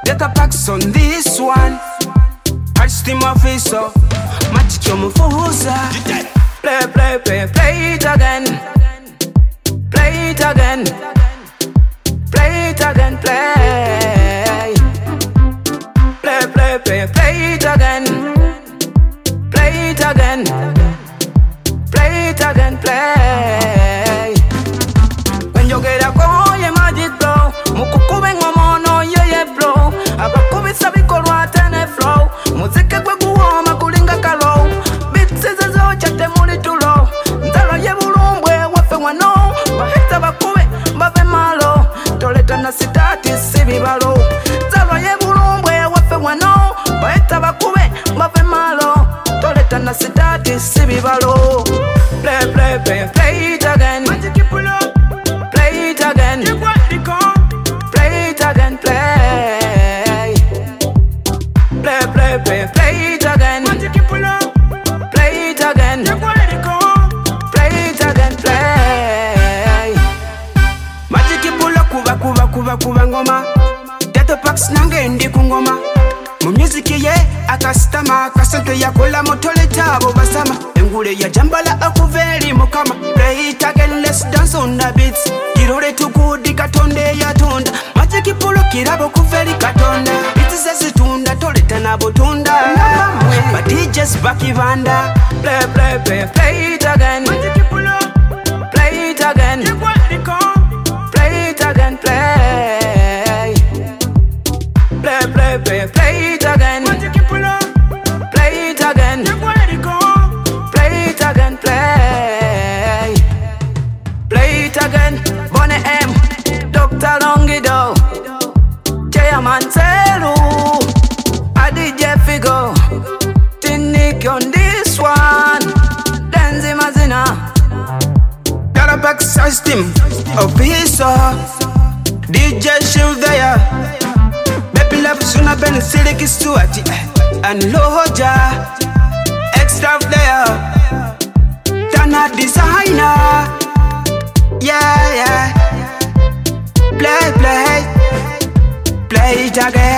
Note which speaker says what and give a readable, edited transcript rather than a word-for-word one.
Speaker 1: Get a packs on this one. Touch team officer. Match chomufuza. Play, play, play, play it again. Play it again. Play it again, play. Play, play, play, play it again. Play it again. Play it again, play. When you get a call, you magic blow. Mukukube ngomono, ye blow. Abakubi sabi kolwa tene flow. Muzike kwe kuwoma kulinga kalo. Beats is a zo chate muli tulo. Ndalo ye bulumbwe wafe wano. Bahita bakube, bave malo. Toleta na sitati sibibalo. Ndalo ye bulumbwe wafe wano. Bahita bakube, bave malo. Toleta na sitati sibibalo. Play, play, play, play it again. Play it again. Play it again, play. Play, play, play, play it again. Play it again. Play it again, play. Magic pulo kuba ngoma. Teto packs nange ndi kungoma. Mu music ye akastama kasente yakola motole tabo basama. Engule ya jambala akuveri mukama. Play it again, let's dance on the beats. Kirore tukudi katonde ya tonda. Magic pulo kirabo kuveri katonda. Beats zezitunda toleta na botunda. But DJs bakivanda. Play, play, play, play it again. Play it again. Play it again, play. Play, play, play, play it again. Play it again. Play it again, play. Play it again. Bonnie M, Dr. Longido, Chairman Selu, Adi Jeffigo, Tinnik on this one, Denzi Mazina, Garaback System, Officer, DJ Shiv there, Baby Love Suna Ben Siliki Stuart, and Loja, Extra there, Tana Designer, yeah, yeah. Play, play, play it again.